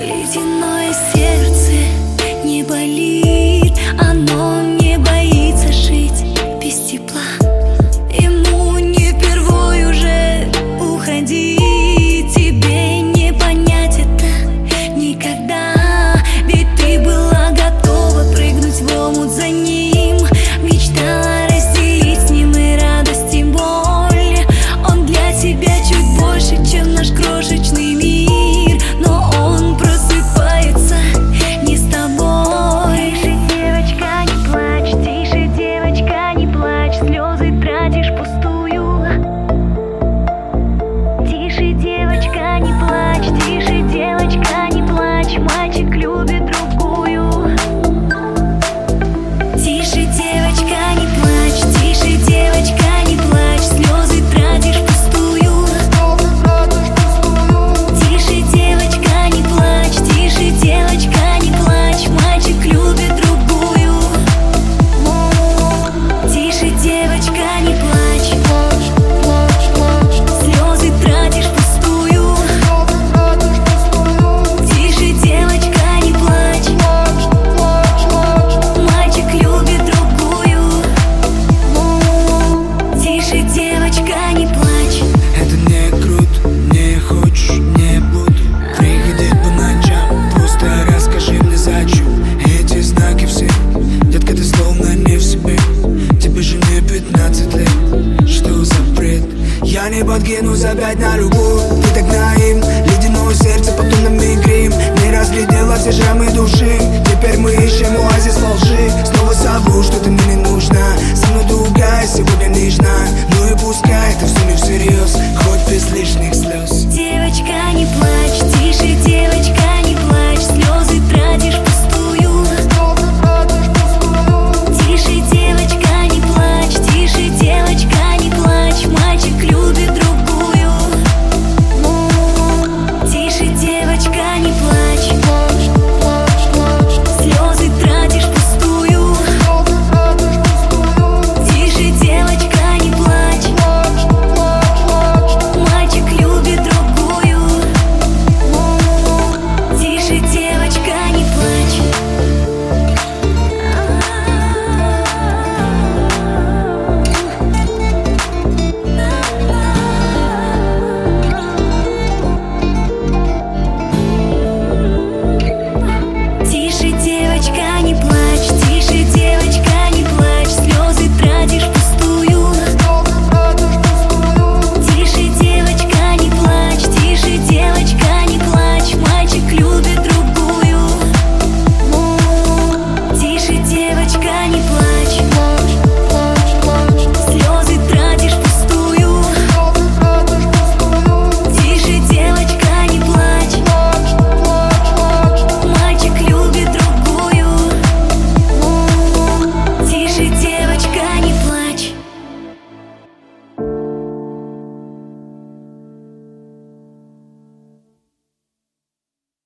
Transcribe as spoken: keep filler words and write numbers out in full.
Ледяное сердце не болит, оно не боится жить без тепла. Ему не впервой уже уходить, тебе не понять это никогда. Ведь ты была готова прыгнуть в омут за ним, мечтала разделить с ним и радость, и боль. Он для тебя чуть больше, чем наш крошечный мир, но он просыпается не с тобой. Тише, девочка, не плачь, тише, девочка, не плачь, слезы тратишь пустую. Тише, девочка, не плачь, тише, девочка, не плачь, мальчик любит другую. Тише, девочка, не плачь, тише, девочка, не плачь, слезы тратишь пустую. Тише, девочка, не плачь, тише, девочка, не плачь, мальчик любит другую. Тише, девочка, не плачь, слезы тратишь пустую. Тише, девочка, не плачь, мальчик любит другую. Тише, девочка, не плачь. Это не круто, не хочешь, не буду приходить по ночам, просто расскажи мне, зачем эти знаки все. Детка, ты словно не в себе, тебе же не пятнадцать лет. Что за бред? Я не подкинусь опять на любовь, ты так наивна. Ледяное сердце, потом на мигрим, не разглядела все шрамы